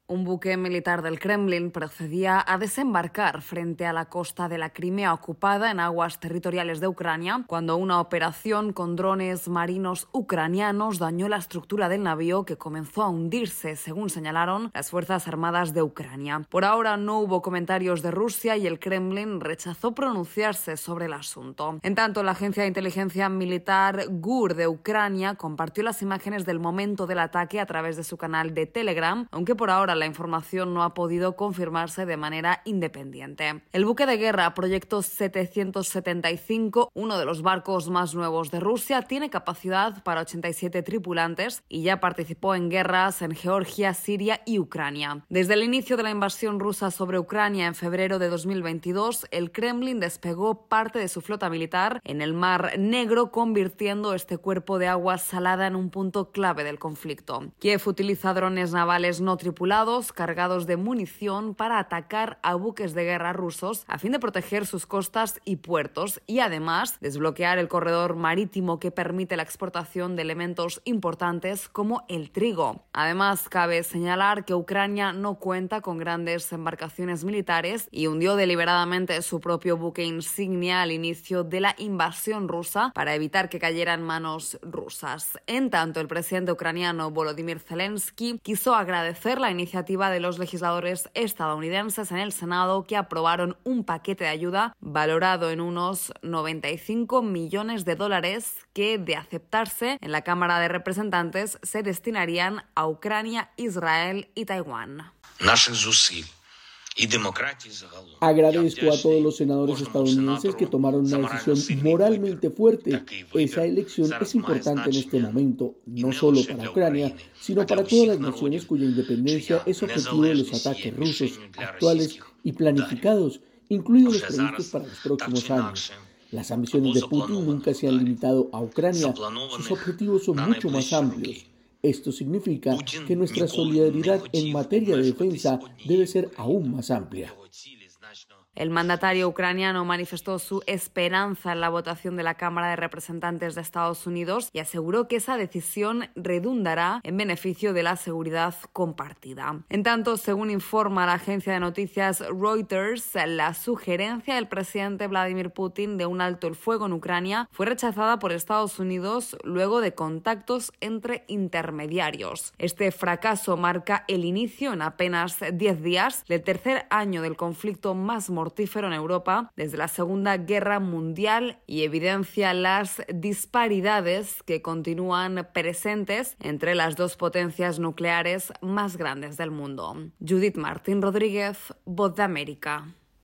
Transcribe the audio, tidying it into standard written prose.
Un buque militar del Kremlin procedía a desembarcar frente a la costa de la Crimea ocupada en aguas territoriales de Ucrania cuando una operación con drones marinos ucranianos dañó la estructura del navío, que comenzó a hundirse, según señalaron las Fuerzas Armadas de Ucrania. Por ahora no hubo comentarios de Rusia y el Kremlin rechazó pronunciarse sobre el asunto. En tanto, la agencia de inteligencia militar GUR de Ucrania compartió las imágenes del momento del ataque a través de su canal de Telegram, aunque por ahora la información no ha podido confirmarse de manera independiente. El buque de guerra Proyecto 775, uno de los barcos más nuevos de Rusia, tiene capacidad para 87 tripulantes y ya participó en guerras en Georgia, Siria y Ucrania. Desde el inicio de la invasión rusa sobre Ucrania en febrero de 2022, el Kremlin despegó parte de su flota militar en el Mar Negro, convirtiendo este cuerpo de agua salada en un punto clave del conflicto. Kiev utiliza drones navales no tripulados cargados de munición para atacar a buques de guerra rusos a fin de proteger sus costas y puertos y además desbloquear el corredor marítimo que permite la exportación de elementos importantes como el trigo. Además, cabe señalar que Ucrania no cuenta con grandes embarcaciones militares y hundió deliberadamente su propio buque insignia al inicio de la invasión rusa para evitar que cayera en manos rusas. En tanto, el presidente ucraniano Volodymyr Zelensky quiso agradecer la iniciativa de los legisladores estadounidenses en el Senado, que aprobaron un paquete de ayuda valorado en unos 95 millones de dólares que, de aceptarse en la Cámara de Representantes, se destinarían a Ucrania, Israel y Taiwán. Agradezco a todos los senadores estadounidenses que tomaron una decisión moralmente fuerte. Esa elección es importante en este momento, no solo para Ucrania, sino para todas las naciones cuya independencia es objetivo de los ataques rusos actuales y planificados, incluidos los previstos para los próximos años. Las ambiciones de Putin nunca se han limitado a Ucrania, sus objetivos son mucho más amplios. Esto significa que nuestra solidaridad en materia de defensa debe ser aún más amplia. El mandatario ucraniano manifestó su esperanza en la votación de la Cámara de Representantes de Estados Unidos y aseguró que esa decisión redundará en beneficio de la seguridad compartida. En tanto, según informa la agencia de noticias Reuters, la sugerencia del presidente Vladimir Putin de un alto el fuego en Ucrania fue rechazada por Estados Unidos luego de contactos entre intermediarios. Este fracaso marca el inicio en apenas 10 días del tercer año del conflicto más mortífero en Europa desde la Segunda Guerra Mundial y evidencia las disparidades que continúan presentes entre las dos potencias nucleares más grandes del mundo. Judith Martín Rodríguez, Voz de América.